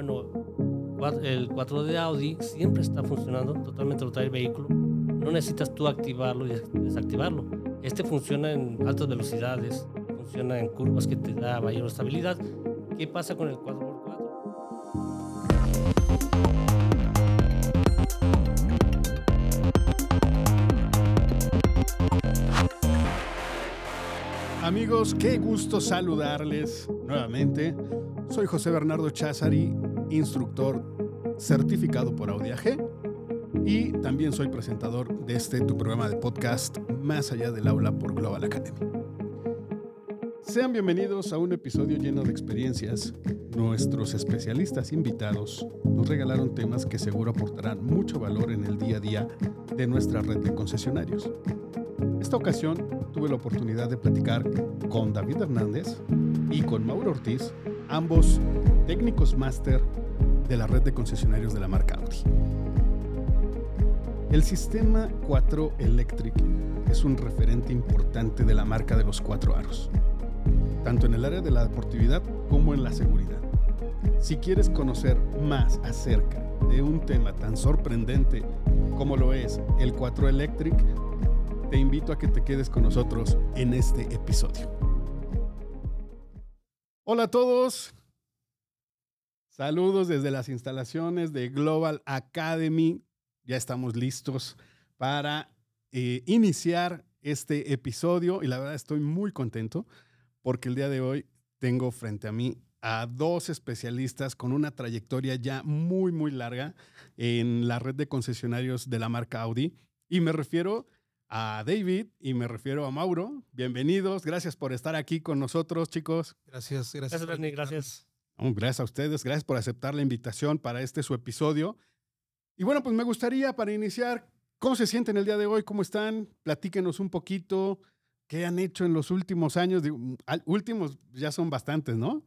Bueno, el 4 de Audi siempre está funcionando, totalmente lo trae el vehículo. No necesitas tú activarlo y desactivarlo. Este funciona en altas velocidades, funciona en curvas que te da mayor estabilidad. ¿Qué pasa con el 4x4? Amigos, qué gusto saludarles nuevamente. Soy José Bernardo Cházari, instructor certificado por Audi AG y también soy presentador de tu programa de podcast Más allá del aula por Global Academy. Sean bienvenidos a un episodio lleno de experiencias. Nuestros especialistas invitados nos regalaron temas que seguro aportarán mucho valor en el día a día de nuestra red de concesionarios. Esta ocasión tuve la oportunidad de platicar con David Hernández y con Mauro Ortiz, ambos técnicos máster de la red de concesionarios de la marca Audi. El sistema 4 Electric es un referente importante de la marca de los 4 aros, tanto en el área de la deportividad como en la seguridad. Si quieres conocer más acerca de un tema tan sorprendente como lo es el 4 Electric, te invito a que te quedes con nosotros en este episodio. Hola a todos. Saludos desde las instalaciones de Global Academy. Ya estamos listos para iniciar este episodio y la verdad estoy muy contento porque el día de hoy tengo frente a mí a dos especialistas con una trayectoria ya muy, muy larga en la red de concesionarios de la marca Audi. Y me refiero a David y me refiero a Mauro. Bienvenidos, gracias por estar aquí con nosotros, chicos. Gracias, Bernie, gracias. Gracias a ustedes, gracias por aceptar la invitación para su episodio. Y bueno, pues me gustaría para iniciar, ¿cómo se sienten el día de hoy? ¿Cómo están? Platíquenos un poquito, ¿qué han hecho en los últimos años? Últimos ya son bastantes, ¿no?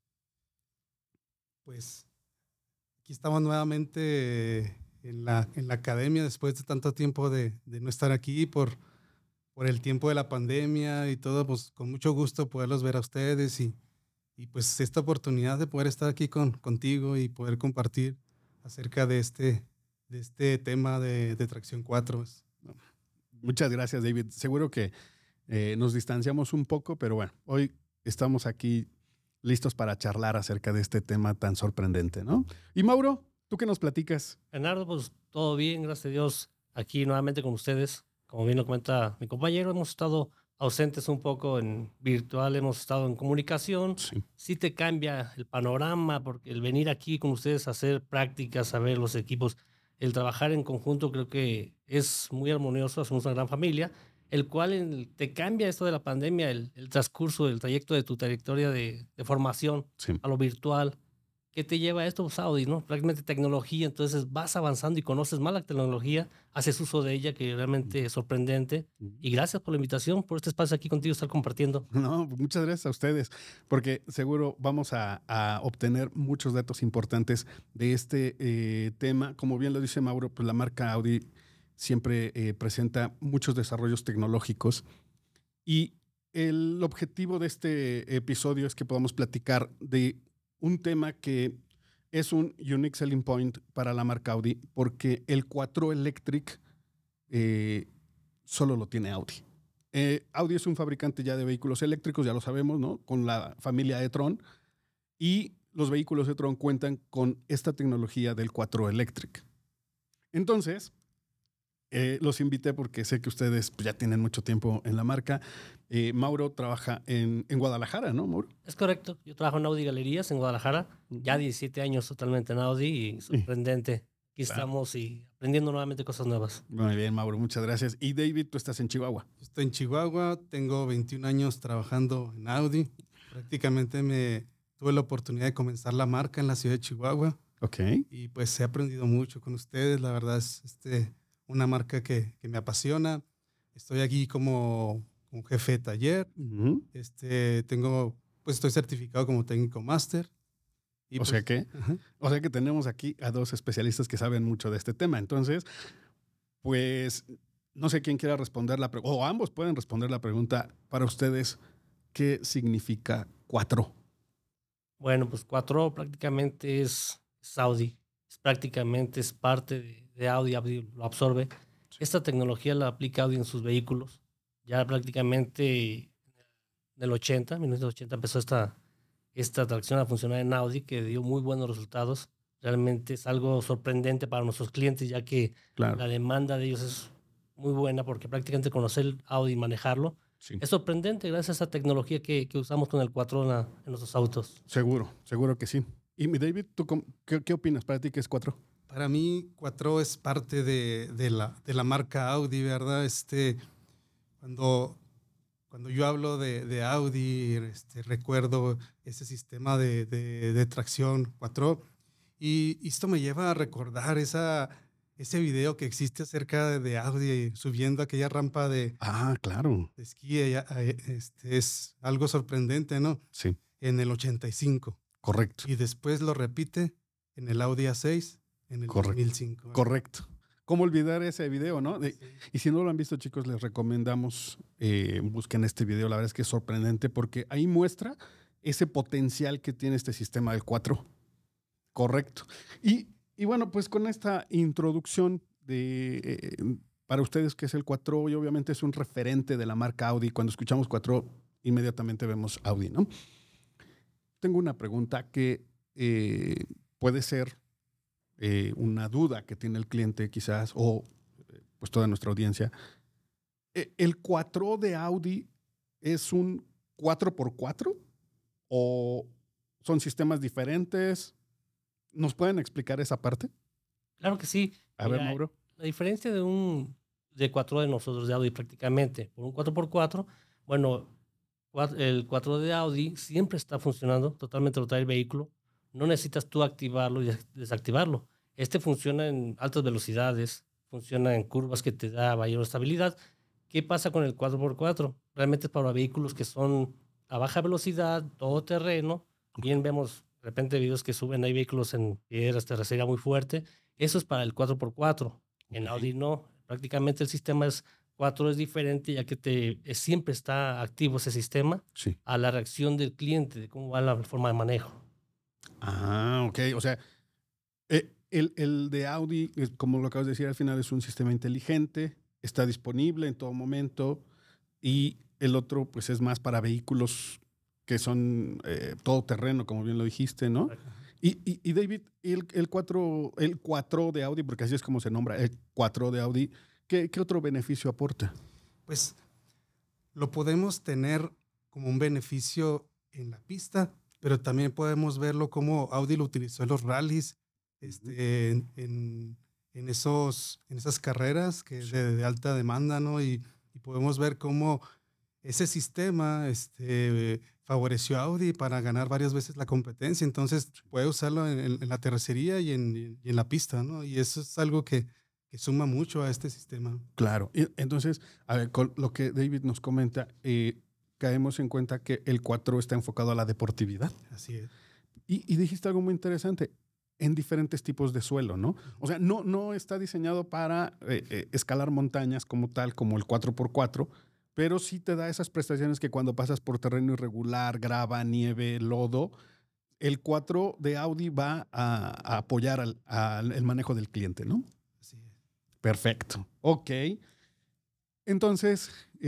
Pues aquí estamos nuevamente en la academia después de tanto tiempo de no estar aquí por el tiempo de la pandemia y todo, pues con mucho gusto poderlos ver a ustedes y pues esta oportunidad de poder estar aquí contigo y poder compartir acerca de este tema de tracción 4. Muchas gracias, David. Seguro que nos distanciamos un poco, pero bueno, hoy estamos aquí listos para charlar acerca de este tema tan sorprendente, ¿no? Y Mauro, ¿tú qué nos platicas? Bernardo, pues todo bien, gracias a Dios, aquí nuevamente con ustedes. Como bien lo comenta mi compañero, hemos estado ausentes un poco en virtual, hemos estado en comunicación. Sí te cambia el panorama, porque el venir aquí con ustedes a hacer prácticas, a ver los equipos, el trabajar en conjunto creo que es muy armonioso, somos una gran familia, el cual te cambia esto de la pandemia, el transcurso, el trayecto de tu trayectoria de formación a lo virtual. ¿Qué te lleva a esto? Pues Audi, ¿no? Prácticamente tecnología, entonces vas avanzando y conoces más la tecnología, haces uso de ella, que realmente es sorprendente. Y gracias por la invitación, por este espacio aquí contigo, estar compartiendo. No, muchas gracias a ustedes, porque seguro vamos a obtener muchos datos importantes de este tema. Como bien lo dice Mauro, pues la marca Audi siempre presenta muchos desarrollos tecnológicos y el objetivo de este episodio es que podamos platicar de un tema que es un unique selling point para la marca Audi, porque el 4 Electric solo lo tiene Audi. Audi es un fabricante ya de vehículos eléctricos, ya lo sabemos, ¿no? Con la familia e-tron, y los vehículos e-tron cuentan con esta tecnología del 4 Electric. Entonces, los invité porque sé que ustedes pues, ya tienen mucho tiempo en la marca. Mauro trabaja en Guadalajara, ¿no, Mauro? Es correcto. Yo trabajo en Audi Galerías en Guadalajara. Ya 17 años totalmente en Audi y sorprendente. Aquí estamos y aprendiendo nuevamente cosas nuevas. Muy bien, Mauro, muchas gracias. Y David, tú estás en Chihuahua. Estoy en Chihuahua, tengo 21 años trabajando en Audi. Prácticamente tuve la oportunidad de comenzar la marca en la ciudad de Chihuahua. Ok. Y pues he aprendido mucho con ustedes. La verdad es una marca que me apasiona. Estoy aquí como jefe de taller. Uh-huh. Estoy certificado como técnico máster. O sea que tenemos aquí a dos especialistas que saben mucho de este tema. Entonces, pues, no sé quién quiera responder la pregunta, o ambos pueden responder la pregunta para ustedes, ¿qué significa 4? Bueno, pues 4 prácticamente es es Audi. Prácticamente es parte de Audi, Audi lo absorbe. Sí. Esta tecnología la aplica Audi en sus vehículos. Ya prácticamente en el 1980 empezó esta tracción a funcionar en Audi, que dio muy buenos resultados. Realmente es algo sorprendente para nuestros clientes, ya que la demanda de ellos es muy buena, porque prácticamente conocer el Audi y manejarlo es sorprendente gracias a esa tecnología que usamos con el Quattro en nuestros autos. Seguro que sí. Y David, ¿tú qué opinas? ¿Para ti qué es Quattro? Para mí, Quattro es parte de la marca Audi, ¿verdad? Cuando yo hablo de Audi, recuerdo ese sistema de tracción Quattro, y esto me lleva a recordar ese video que existe acerca de Audi subiendo aquella rampa de esquí. Es algo sorprendente, ¿no? Sí. En el 85. Correcto. Y después lo repite en el Audi A6 en el 2005. Correcto. ¿Cómo olvidar ese video, no? Sí. Y si no lo han visto, chicos, les recomendamos busquen este video. La verdad es que es sorprendente porque ahí muestra ese potencial que tiene este sistema del Quattro. Correcto. Y bueno, pues con esta introducción para ustedes que es el Quattro, y obviamente es un referente de la marca Audi. Cuando escuchamos Quattro, inmediatamente vemos Audi, ¿no? Tengo una pregunta que puede ser una duda que tiene el cliente quizás, o pues toda nuestra audiencia. ¿El Quattro de Audi es un 4x4 o son sistemas diferentes? ¿Nos pueden explicar esa parte? Claro que sí. A ver, Mauro. La diferencia de Quattro de nosotros, de Audi, prácticamente, por un 4x4, bueno, el Quattro de Audi siempre está funcionando, totalmente lo trae el vehículo. No necesitas tú activarlo y desactivarlo. Funciona en altas velocidades, funciona en curvas que te da mayor estabilidad. ¿Qué pasa con el 4x4? Realmente es para vehículos que son a baja velocidad, todo terreno. Bien vemos de repente videos que suben, hay vehículos en piedras, terracería muy fuerte. Eso es para el 4x4. En Audi no. Prácticamente el sistema 4 es diferente, ya que siempre está activo ese sistema a la reacción del cliente, de cómo va la forma de manejo. Ah, ok. O sea, el de Audi, como lo acabas de decir, al final es un sistema inteligente, está disponible en todo momento, y el otro pues es más para vehículos que son todoterreno, como bien lo dijiste, ¿no? Y David, el Quattro de Audi, porque así es como se nombra, el Quattro de Audi, ¿qué otro beneficio aporta? Pues lo podemos tener como un beneficio en la pista, pero también podemos verlo como Audi lo utilizó en los rallies, en esas carreras de alta demanda, ¿no? Y podemos ver cómo ese sistema favoreció a Audi para ganar varias veces la competencia. Entonces puede usarlo en la terracería y en la pista, ¿no? Y eso es algo que suma mucho a este sistema. Claro. Y entonces, a ver, con lo que David nos comenta, caemos en cuenta que el Quattro está enfocado a la deportividad. Así es. Y dijiste algo muy interesante, en diferentes tipos de suelo, ¿no? O sea, no está diseñado para escalar montañas como tal, como el 4x4, pero sí te da esas prestaciones que cuando pasas por terreno irregular, grava, nieve, lodo, el Quattro de Audi va a apoyar el manejo del cliente, ¿no? Así es. Perfecto. Ok. Entonces,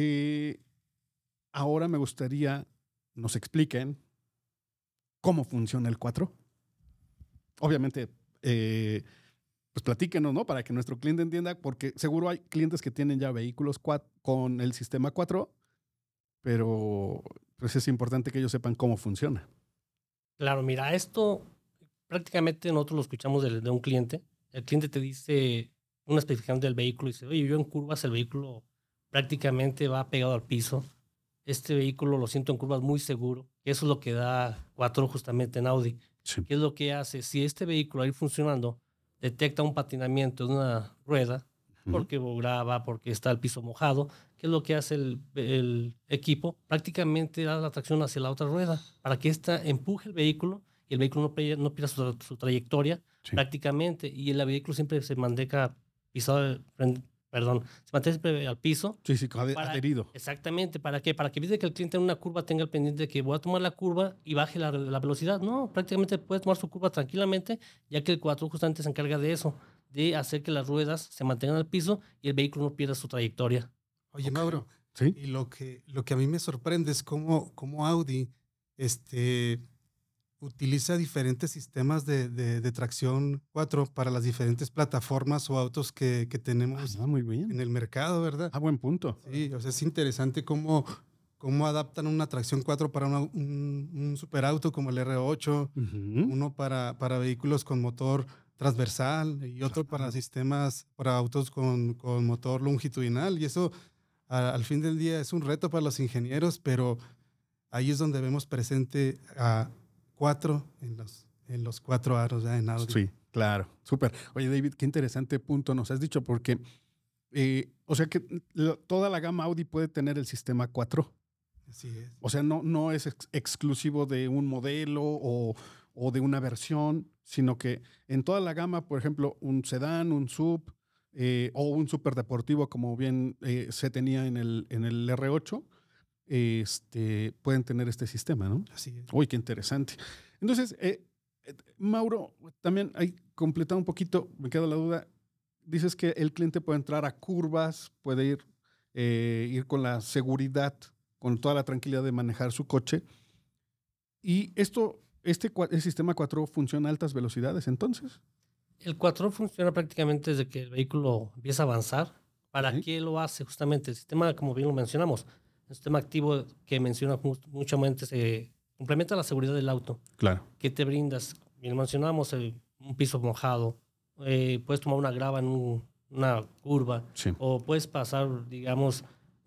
ahora me gustaría nos expliquen cómo funciona el Quattro. Obviamente, pues platíquenos, ¿no? Para que nuestro cliente entienda, porque seguro hay clientes que tienen ya vehículos con el sistema Quattro, pero pues es importante que ellos sepan cómo funciona. Claro, mira, esto prácticamente nosotros lo escuchamos de un cliente. El cliente te dice una especificación del vehículo y dice, oye, yo en curvas el vehículo prácticamente va pegado al piso. Este vehículo lo siento en curvas muy seguro. Eso es lo que da Quattro justamente en Audi. Sí. ¿Qué es lo que hace? Si este vehículo va a ir funcionando, detecta un patinamiento de una rueda, porque grava, porque está el piso mojado, ¿qué es lo que hace el equipo? Prácticamente da la tracción hacia la otra rueda para que ésta empuje el vehículo y el vehículo no pierda su trayectoria prácticamente, y el vehículo siempre se mantenga pisado se mantiene siempre al piso. Sí, adherido. Exactamente. ¿Para qué? Para que evite que el cliente en una curva tenga el pendiente de que voy a tomar la curva y baje la velocidad. No, prácticamente puede tomar su curva tranquilamente, ya que el 4 justamente se encarga de eso, de hacer que las ruedas se mantengan al piso y el vehículo no pierda su trayectoria. Oye, Mauro, ¿sí? Y lo que a mí me sorprende es cómo Audi utiliza diferentes sistemas de tracción 4 para las diferentes plataformas o autos que tenemos muy bien. en el mercado, ¿verdad? Buen punto. Sí, o sea, es interesante cómo adaptan una tracción 4 para un superauto como el R8, uno para vehículos con motor transversal y otro para sistemas, para autos con motor longitudinal. Y eso, al fin del día, es un reto para los ingenieros, pero ahí es donde vemos presente a 4 en los 4 aros ya en Audi. Sí, claro, súper. Oye, David, qué interesante punto nos has dicho, porque, o sea que toda la gama Audi puede tener el sistema 4. Así es. O sea, no es exclusivo de un modelo o de una versión, sino que en toda la gama, por ejemplo, un sedán, un sub o un superdeportivo, como bien se tenía en el R8, pueden tener este sistema, ¿no? Así es. Uy, qué interesante. Entonces, Mauro, también hay completado un poquito, me queda la duda, dices que el cliente puede entrar a curvas, puede ir con la seguridad, con toda la tranquilidad de manejar su coche. Y el sistema 4 funciona a altas velocidades, entonces. El 4 funciona prácticamente desde que el vehículo empieza a avanzar. ¿Para qué lo hace? Justamente el sistema, como bien lo mencionamos, el sistema activo que menciona muchamente se complementa la seguridad del auto. Claro. ¿Qué te brindas? Bien mencionamos un piso mojado, puedes tomar una grava en una curva, sí. O puedes pasar, digamos,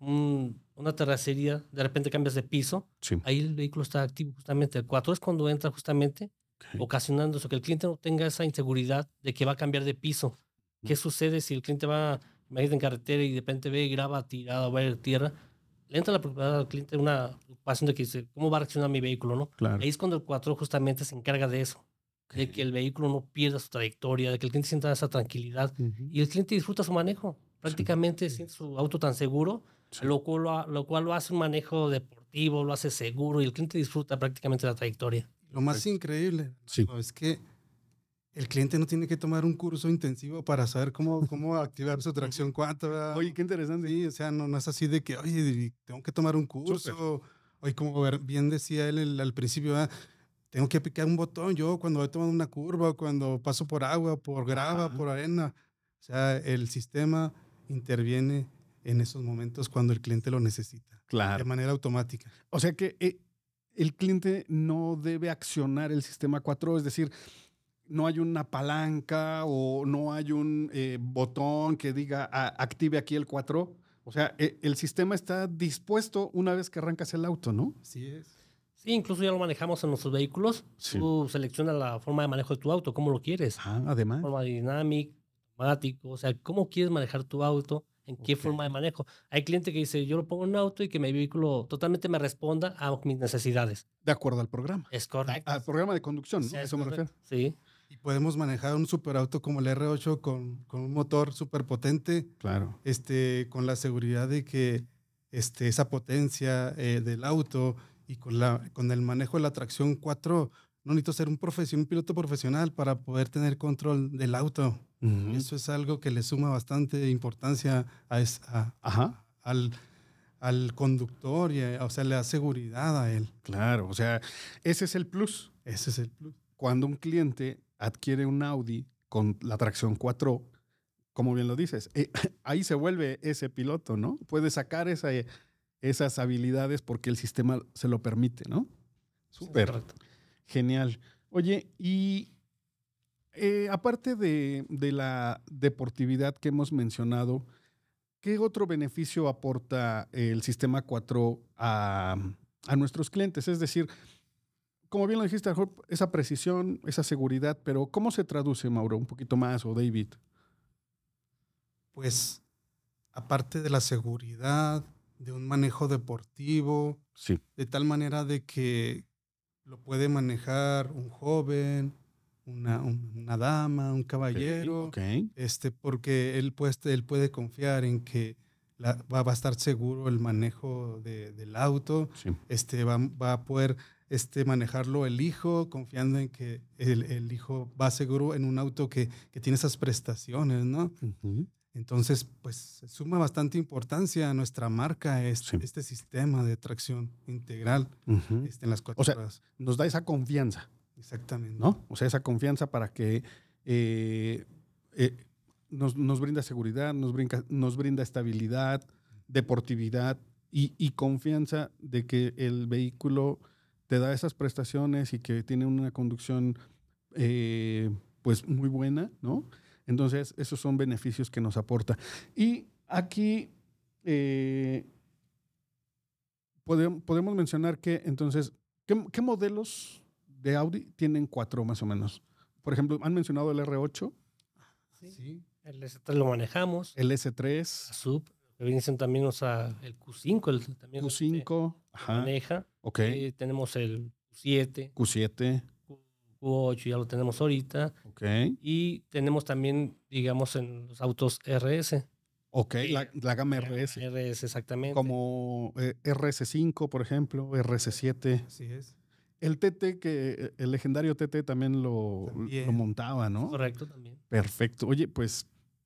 una terracería, de repente cambias de piso, sí. Ahí el vehículo está activo justamente. El 4 es cuando entra justamente, ocasionando eso, que el cliente no tenga esa inseguridad de que va a cambiar de piso. ¿Qué sucede si el cliente va, imagínate, en carretera y de repente ve grava tirada o ve tierra? Le entra la preocupación al cliente, una preocupación de que dice, ¿cómo va a reaccionar mi vehículo? ¿No? Claro. Ahí es cuando el 4 justamente se encarga de eso, de que el vehículo no pierda su trayectoria, de que el cliente sienta esa tranquilidad y el cliente disfruta su manejo. Prácticamente siente su auto tan seguro, lo cual lo hace un manejo deportivo, lo hace seguro y el cliente disfruta prácticamente la trayectoria. Lo más increíble es que el cliente no tiene que tomar un curso intensivo para saber cómo activar su tracción 4. ¿verdad? Oye, qué interesante. Sí, o sea, no es así de que, oye, tengo que tomar un curso. Oye, como bien decía él al principio, tengo que picar un botón yo cuando voy tomando una curva, cuando paso por agua, por grava, por arena. O sea, el sistema interviene en esos momentos cuando el cliente lo necesita. Claro. De manera automática. O sea que el cliente no debe accionar el sistema 4, es decir, no hay una palanca o no hay un botón que diga active aquí el 4. O sea, el sistema está dispuesto una vez que arrancas el auto, ¿no? Así es. Sí, incluso ya lo manejamos en nuestros vehículos. Sí. Tú seleccionas la forma de manejo de tu auto, cómo lo quieres. Además. Forma dinámica, automático, o sea, cómo quieres manejar tu auto, en qué forma de manejo. Hay cliente que dice, yo lo pongo en un auto y que mi vehículo totalmente me responda a mis necesidades. De acuerdo al programa. Es correcto. Al programa de conducción, ¿no? Eso me refiero. Sí. Y podemos manejar un superauto como el R8 con un motor súper potente. Claro. Con la seguridad de que esa potencia del auto y con el manejo de la tracción 4, no necesito ser un piloto profesional para poder tener control del auto. Eso es algo que le suma bastante importancia al conductor y o sea, le da seguridad a él. Claro, o sea, ese es el plus. Ese es el plus. Cuando un cliente adquiere un Audi con la tracción 4, como bien lo dices, ahí se vuelve ese piloto, ¿no? Puede sacar esas habilidades porque el sistema se lo permite, ¿no? Súper. Sí, genial. Oye, y aparte de la deportividad que hemos mencionado, ¿qué otro beneficio aporta el sistema 4 a nuestros clientes? Es decir, como bien lo dijiste, esa precisión, esa seguridad, pero ¿cómo se traduce, Mauro, un poquito más, o David? Pues, aparte de la seguridad, de un manejo deportivo, sí, de tal manera de que lo puede manejar un joven, una dama, un caballero, Okay. Porque él puede confiar en que va a estar seguro el manejo del auto, Sí. va a poder manejarlo el hijo, confiando en que el hijo va seguro en un auto que tiene esas prestaciones, ¿no? Ujú. Entonces, pues suma bastante importancia a nuestra marca Sí. este sistema de tracción integral Ujú. en las 4 O sea, ruedas. nos da esa confianza, Exactamente. ¿no? O sea, esa confianza para que nos brinda seguridad, nos brinda estabilidad, deportividad y confianza de que el vehículo te da esas prestaciones y que tiene una conducción pues muy buena, ¿no? Entonces, esos son beneficios que nos aporta. Y aquí podemos mencionar que, entonces, ¿qué modelos de Audi tienen 4 más o menos? Por ejemplo, han mencionado el R8, Sí. El S3 lo manejamos. el La S3, sub, que viene siendo también, o sea, el Q5, también Q5, se ajá, maneja. ok, Tenemos el Q7, Q7, Q8, ya lo tenemos ahorita. ok, Y tenemos también, digamos, en los autos RS. ok, la gama La gama RS, RS, exactamente. como RS5, por ejemplo, RS7. Así es. El TT, el legendario TT también lo montaba, ¿no? Correcto, también. Perfecto. Oye, pues,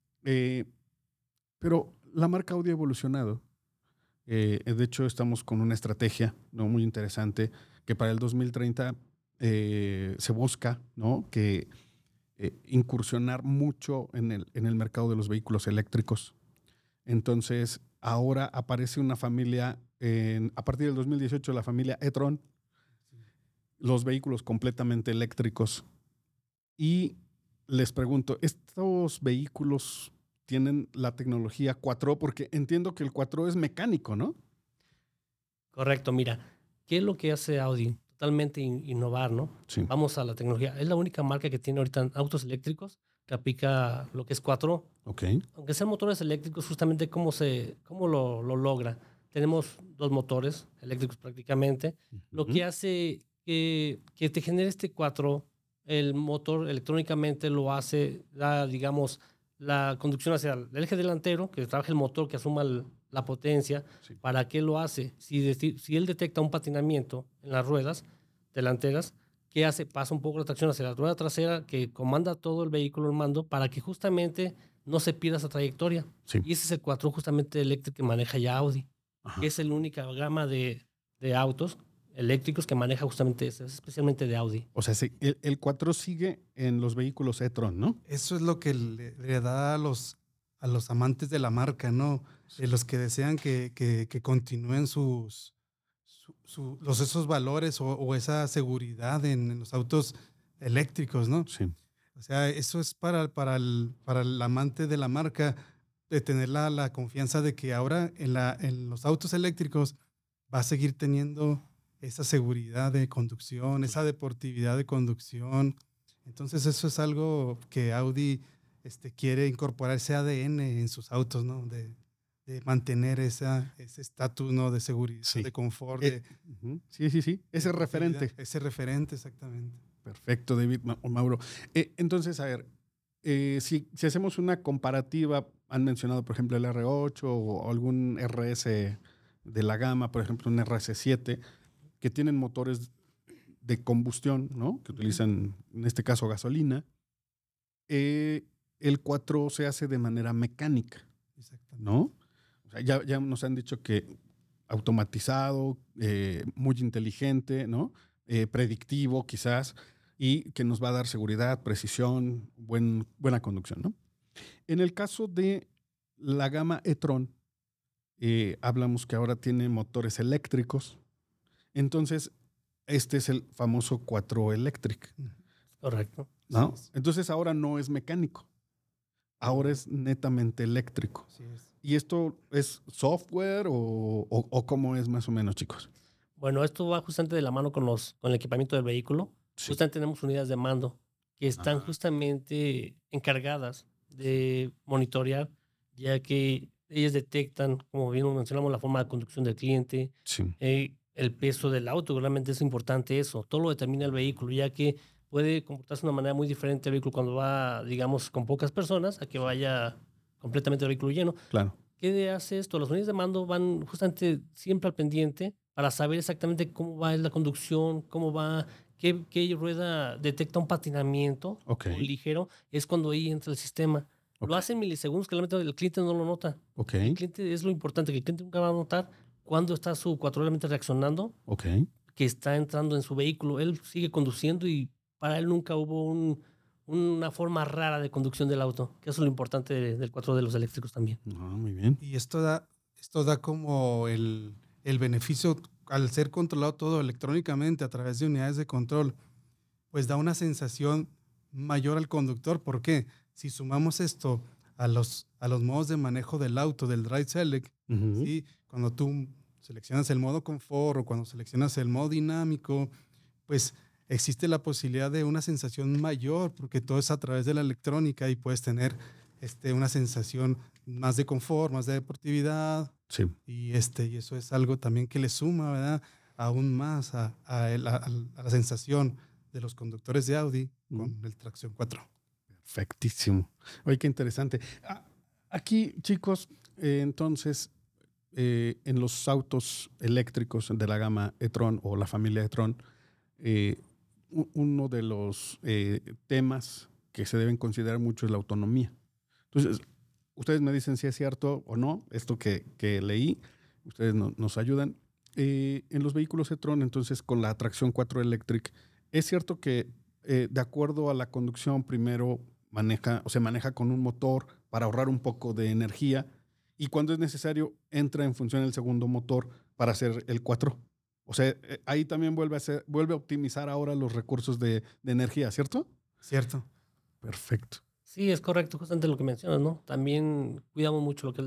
pero la marca Audi ha evolucionado. De hecho, estamos con una estrategia, ¿no?, muy interesante, que para el 2030 se busca, ¿no?, que incursionar mucho en el mercado de los vehículos eléctricos. Entonces, ahora aparece una familia, a partir del 2018, la familia e-tron, los vehículos completamente eléctricos. Y les pregunto, ¿estos vehículos tienen la tecnología 4? Porque entiendo que el 4 es mecánico, ¿no? Correcto, mira, ¿qué es lo que hace Audi? Totalmente innovar, ¿no? Sí. Vamos a la tecnología. Es la única marca que tiene ahorita autos eléctricos que aplica lo que es 4. Ok. Aunque sean motores eléctricos, justamente cómo lo logra. Tenemos 2 motores eléctricos prácticamente. Lo que hace que te genere este 4, el motor electrónicamente lo hace, da, digamos, la conducción hacia el eje delantero, que trabaja el motor, que asuma la potencia. Sí. ¿Para qué lo hace? Si él detecta un patinamiento en las ruedas delanteras, ¿qué hace? Pasa un poco la tracción hacia la rueda trasera, que comanda todo el vehículo en mando para que justamente no se pierda esa trayectoria. Sí. Y ese es el 4 justamente eléctrico que maneja ya Audi, Ajá. que es la única gama de autos eléctricos que maneja justamente eso, especialmente de Audi. O sea, sí, el 4 sigue en los vehículos e-tron, ¿no? Eso es lo que le da a los amantes de la marca, ¿no? Los que desean que continúen esos valores o esa seguridad en los autos eléctricos, ¿no? Sí. O sea, eso es para el amante de la marca, de tener la confianza de que ahora en los autos eléctricos va a seguir teniendo esa seguridad de conducción, esa deportividad de conducción. Entonces eso es algo que Audi quiere incorporar, ese ADN en sus autos, ¿no? De mantener ese estatus, ¿no?, de seguridad, Sí. de confort. Sí. Ese referente. Ese referente, exactamente. Perfecto, David, Mauro. Entonces, a ver, si hacemos una comparativa, han mencionado, por ejemplo, el R8 o algún RS de la gama, por ejemplo, un RS7, que tienen motores de combustión, ¿no?, que utilizan, en este caso, gasolina. El 4 se hace de manera mecánica, ¿no? O sea, ya nos han dicho que automatizado, muy inteligente, ¿no? Predictivo quizás, y que nos va a dar seguridad, precisión, buena conducción, ¿no? En el caso de la gama e-tron, hablamos que ahora tiene motores eléctricos. Entonces, este es el famoso 4 Electric. Correcto. ¿No? Entonces ahora no es mecánico. Ahora es netamente eléctrico. Así es. ¿Y esto es software o cómo es más o menos, chicos? Bueno, esto va justamente de la mano con el equipamiento del vehículo. Sí. Justamente tenemos unidades de mando que están justamente encargadas de monitorear, ya que ellas detectan, como bien mencionamos, la forma de conducción del cliente, Sí. el peso del auto. Realmente es importante eso. Todo lo determina el vehículo, ya que puede comportarse de una manera muy diferente el vehículo cuando va, digamos, con pocas personas a que vaya completamente el vehículo lleno. Claro. ¿Qué hace esto? Los unidades de mando van justamente siempre al pendiente para saber exactamente cómo va la conducción, cómo va, qué rueda detecta un patinamiento ligero. Es cuando ahí entra el sistema. Lo hace en milisegundos, que realmente el cliente no lo nota. El cliente es lo importante, que el cliente nunca va a notar cuándo está su 4 elementos reaccionando, que está entrando en su vehículo. Él sigue conduciendo y para él nunca hubo una forma rara de conducción del auto, que eso es lo importante del 4 de los eléctricos también. Muy bien. Y esto da como el beneficio, al ser controlado todo electrónicamente a través de unidades de control, pues da una sensación mayor al conductor. ¿Por qué? Si sumamos esto a los modos de manejo del auto, del Drive Select, ¿sí? Cuando tú seleccionas el modo confort o cuando seleccionas el modo dinámico, pues existe la posibilidad de una sensación mayor porque todo es a través de la electrónica y puedes tener una sensación más de confort, más de deportividad. Sí. Y eso es algo también que le suma, ¿verdad?, aún más a la sensación de los conductores de Audi con el tracción 4. Perfectísimo. Oye, qué interesante. Aquí, chicos, entonces, en los autos eléctricos de la gama e-tron o la familia e-tron, uno de los temas que se deben considerar mucho es la autonomía. Entonces, ustedes me dicen si es cierto o no, esto que leí, ustedes nos ayudan. En los vehículos e-tron, entonces, con la tracción 4 Electric, es cierto que de acuerdo a la conducción, primero se maneja con un motor para ahorrar un poco de energía y cuando es necesario entra en función el segundo motor para hacer el 4. O sea, ahí también vuelve a optimizar ahora los recursos de energía, ¿cierto? Cierto. Perfecto. Sí, es correcto, justamente lo que mencionas, ¿no? También cuidamos mucho lo que es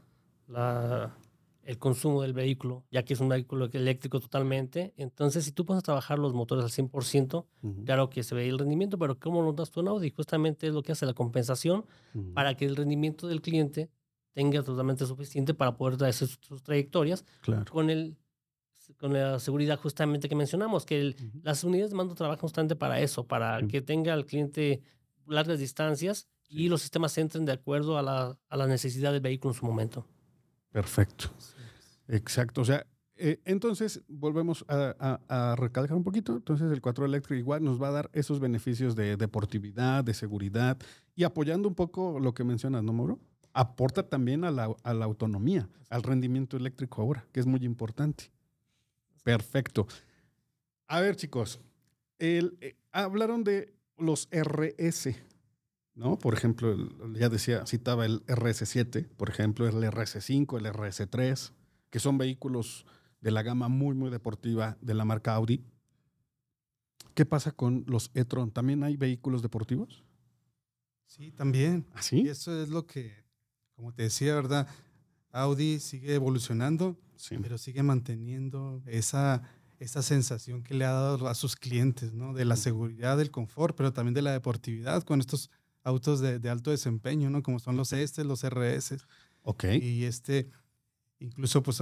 el consumo del vehículo, ya que es un vehículo eléctrico totalmente. Entonces, si tú puedes trabajar los motores al 100%, claro que se ve el rendimiento, pero ¿cómo lo das tú en Audi? Justamente es lo que hace la compensación para que el rendimiento del cliente tenga totalmente suficiente para poder hacer sus trayectorias con la seguridad justamente que mencionamos, que las unidades de mando trabajan justamente para eso, para que tenga el cliente largas distancias y los sistemas entren de acuerdo a la necesidad del vehículo en su momento. Perfecto. Exacto. O sea, entonces volvemos a recalcar un poquito. Entonces el 4 Electric igual nos va a dar esos beneficios de deportividad, de seguridad y apoyando un poco lo que mencionas, ¿no, Mauro? Aporta también a la autonomía, al rendimiento eléctrico ahora, que es muy importante. Perfecto. A ver, chicos, hablaron de los RS, ¿no? Por ejemplo, citaba el RS7, por ejemplo, el RS5, el RS3, que son vehículos de la gama muy, muy deportiva de la marca Audi. ¿Qué pasa con los e-tron? ¿También hay vehículos deportivos? Sí, también. ¿Ah, sí? Y eso es lo que, como te decía, ¿verdad? Audi sigue evolucionando, pero sigue manteniendo esa sensación que le ha dado a sus clientes, ¿no? De la seguridad, del confort, pero también de la deportividad con estos autos de alto desempeño, ¿no? Como son los los RS. Ok. Y incluso, pues,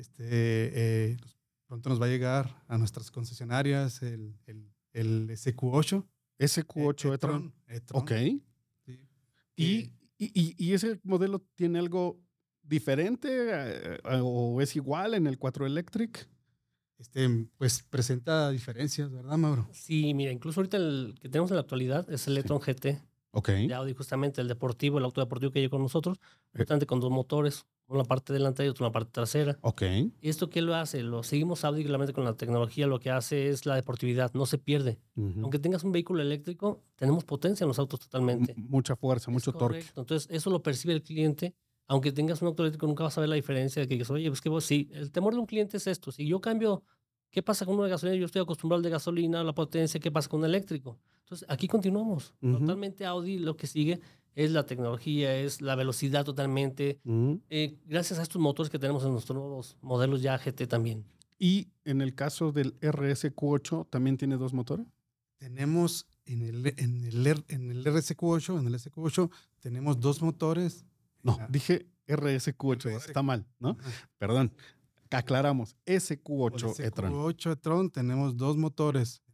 pronto nos va a llegar a nuestras concesionarias el SQ8. SQ8 e-tron. Ok. Sí. ¿Y ese modelo tiene algo diferente o es igual en el 4 Electric? Pues presenta diferencias, ¿verdad, Mauro? Sí, mira, incluso ahorita el que tenemos en la actualidad es el e-tron GT de Audi, justamente el deportivo, el auto deportivo que llegó con nosotros, justamente con dos motores, uno en la parte delantera y otro en la parte trasera. Ok. ¿Y esto qué lo hace? Lo seguimos Audi claramente con la tecnología, lo que hace es la deportividad, no se pierde. Aunque tengas un vehículo eléctrico, tenemos potencia en los autos totalmente. Mucha fuerza, mucho torque. Entonces, eso lo percibe el cliente. Aunque tengas un auto eléctrico, nunca vas a ver la diferencia de que digas, oye, pues que vos sí, el temor de un cliente es esto. Si yo cambio, ¿qué pasa con uno de gasolina? Yo estoy acostumbrado al de gasolina, la potencia, ¿qué pasa con un eléctrico? Entonces, aquí continuamos. Totalmente Audi lo que sigue es la tecnología, es la velocidad totalmente. Gracias a estos motores que tenemos en nuestros nuevos modelos ya GT también. ¿Y en el caso del RSQ8 también tiene dos motores? Tenemos en el RSQ8, en el SQ8 tenemos dos motores. No, dije RSQ8, está mal, ¿no? Perdón, aclaramos, SQ8 e-tron. SQ8 e-tron tenemos dos motores,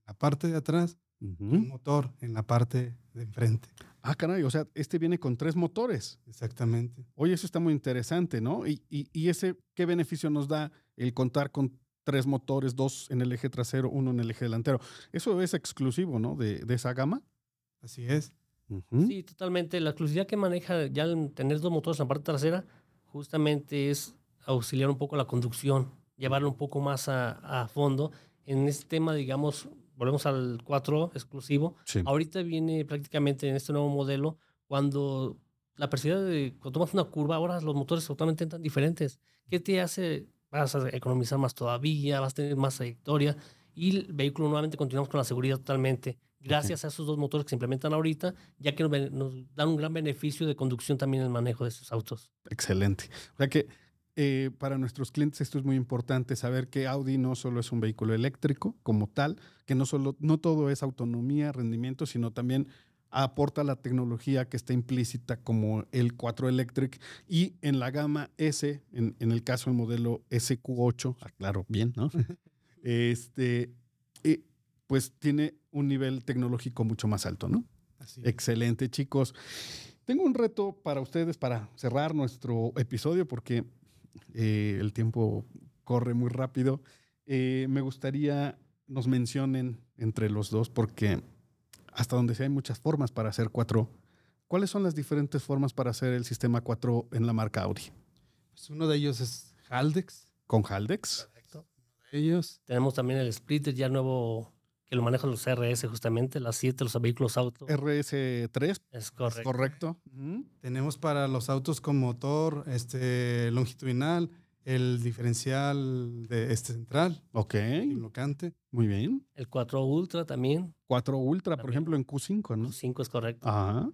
la parte de atrás y un motor en la parte de enfrente. Ah, caray, o sea, este viene con 3 motores. Exactamente. Oye, eso está muy interesante, ¿no? ¿Y ese qué beneficio nos da el contar con 3 motores, 2 en el eje trasero, 1 en el eje delantero? Eso es exclusivo, ¿no? De esa gama. Así es. Sí, totalmente. La exclusividad que maneja ya al tener 2 motores en la parte trasera justamente es auxiliar un poco la conducción, llevarlo un poco más a fondo. En este tema, digamos, volvemos al 4 exclusivo. Sí. Ahorita viene prácticamente en este nuevo modelo, cuando la perspectiva de cuando tomas una curva, ahora los motores totalmente están diferentes. ¿Qué te hace? Vas a economizar más todavía, vas a tener más trayectoria y el vehículo nuevamente continuamos con la seguridad totalmente. Gracias a esos 2 motores que se implementan ahorita, ya que nos dan un gran beneficio de conducción también en el manejo de estos autos. Excelente. O sea que para nuestros clientes esto es muy importante, saber que Audi no solo es un vehículo eléctrico como tal, que no todo es autonomía, rendimiento, sino también aporta la tecnología que está implícita como el 4 Electric, y en la gama S, en el caso del modelo SQ8, aclaro bien, ¿no? Pues tiene un nivel tecnológico mucho más alto, ¿no? Así es. Excelente, chicos. Tengo un reto para ustedes para cerrar nuestro episodio porque el tiempo corre muy rápido. Me gustaría nos mencionen entre los dos, porque hasta donde sea hay muchas formas para hacer 4. ¿Cuáles son las diferentes formas para hacer el sistema 4 en la marca Audi? Pues uno de ellos es Haldex. ¿Con Haldex? Correcto. Ellos. Tenemos también el splitter ya nuevo, que lo manejan los RS justamente, las 7, los vehículos auto. RS3. Es correcto. Correcto. Tenemos para los autos con motor longitudinal el diferencial central, Ok. el blocante. Muy bien. El 4 Ultra también. 4 Ultra, por También. ejemplo, en Q5, ¿no? Los 5 es correcto. Ajá.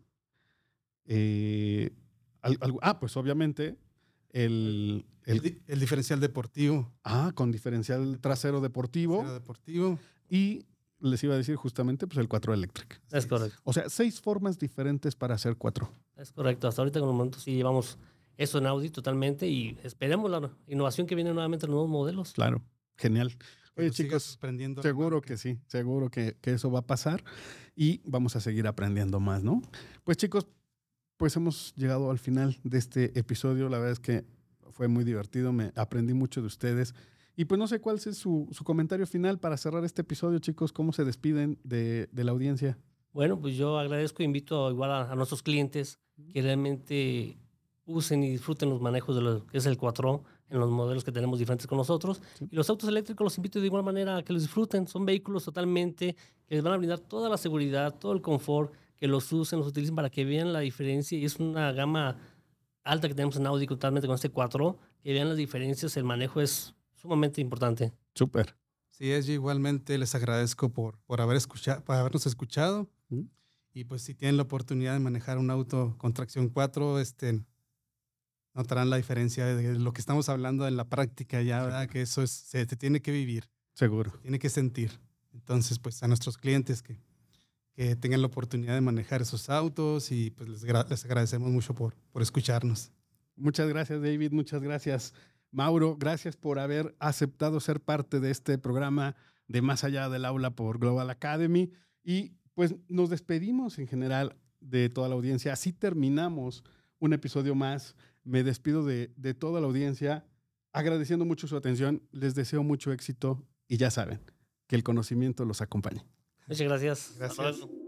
Pues obviamente el diferencial deportivo. con diferencial trasero deportivo. Trasero deportivo. Y les iba a decir justamente pues el 4 Electric. Es correcto. O sea, 6 formas diferentes para hacer 4. Es correcto. Hasta ahorita con el momento sí llevamos eso en Audi totalmente y esperemos la innovación que viene nuevamente en los nuevos modelos. Claro, genial. Oye, Nos siga chicos, sorprendiendo la seguro marca. que sí, seguro que eso va a pasar y vamos a seguir aprendiendo más, ¿no? Pues chicos, pues hemos llegado al final de este episodio. La verdad es que fue muy divertido, me aprendí mucho de ustedes. Y pues no sé cuál es su comentario final para cerrar este episodio, chicos. ¿Cómo se despiden de la audiencia? Bueno, pues yo agradezco e invito igual a nuestros clientes que realmente usen y disfruten los manejos de lo que es el 4 en los modelos que tenemos diferentes con nosotros. Sí. Y los autos eléctricos los invito de igual manera a que los disfruten. Son vehículos totalmente que les van a brindar toda la seguridad, todo el confort, que los usen, los utilicen para que vean la diferencia. Y es una gama alta que tenemos en Audi totalmente con este 4, que vean las diferencias. El manejo es sumamente importante. Súper. Sí, yo igualmente les agradezco por habernos escuchado. Y pues si tienen la oportunidad de manejar un auto con tracción 4, notarán la diferencia de lo que estamos hablando en la práctica ya, ¿verdad? Que eso se tiene que vivir. Seguro. Se tiene que sentir. Entonces, pues a nuestros clientes que tengan la oportunidad de manejar esos autos y pues les agradecemos mucho por escucharnos. Muchas gracias, David. Muchas gracias, Mauro. Gracias por haber aceptado ser parte de este programa de Más Allá del Aula por Global Academy. Y pues nos despedimos en general de toda la audiencia. Así terminamos un episodio más. Me despido de toda la audiencia, agradeciendo mucho su atención. Les deseo mucho éxito y ya saben, que el conocimiento los acompañe. Muchas gracias. Gracias.